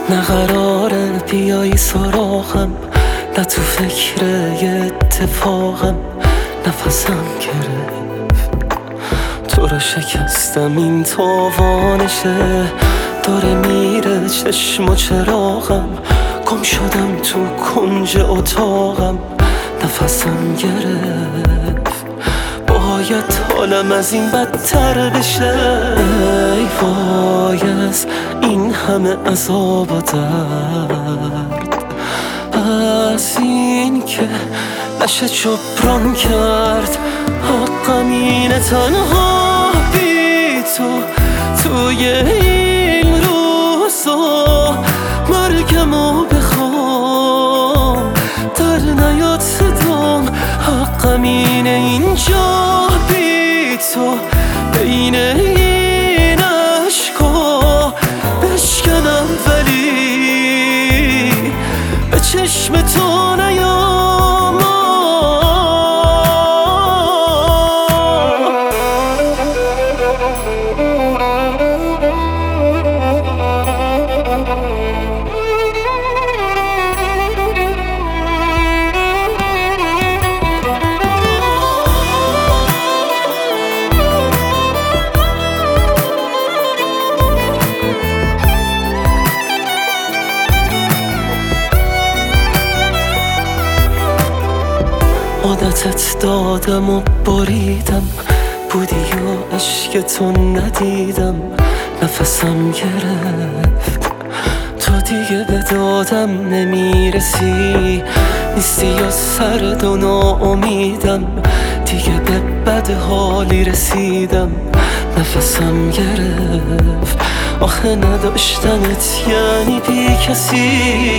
نه قراره بیایی سراغم، نه تو فکر یه اتفاقم. نفسم گرفت، تو رو شکستم، این تاوانشه. داره میره چشم و چراغم، گم شدم تو کنج اتاقم. نفسم گرفت، باید حالم از این بدتر بشه. ای وای از این همه عذاب و درد، از این که نشه جبران کرد. حقم اینه تنها بی تو توی این روزا مرگمو بخوام، در نیاد صدام. حقم اینه اینجا بی تو بین این عشقا بشکنم، ولی به چشم تو نیام. عادتت دادم و بریدم، بودی و عشق تو ندیدم. نفسم گرفت، تو دیگه به دادم نمیرسی. نیستی یا سرد و ناامیدم، دیگه به بد حالی رسیدم. نفسم گرفت، آخه نداشتنت یعنی بی کسی.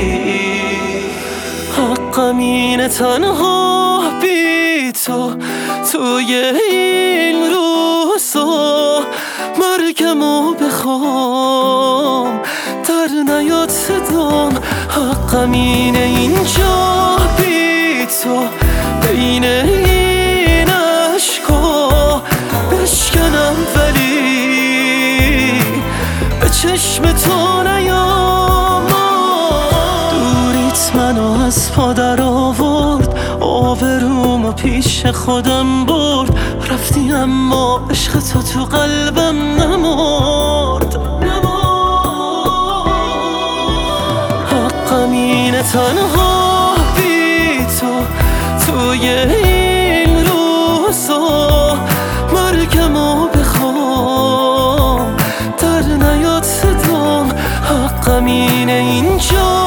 حقم اینه تنها بی تو توی این روزا مرگمو بخوام، در نیاد صدام. حقم اینه اینجا بی تو بین این عشقا بشکنم، ولی به چشم تو نیام. دوریت منو از پا در آورد، آبرومو پیش خودم برد. رفتی اما عشق تو قلبم نمرد. حقم اینه تنها بی تو توی این روزا مرگمو بخوام، در نیاد صدام. حقم اینه اینجا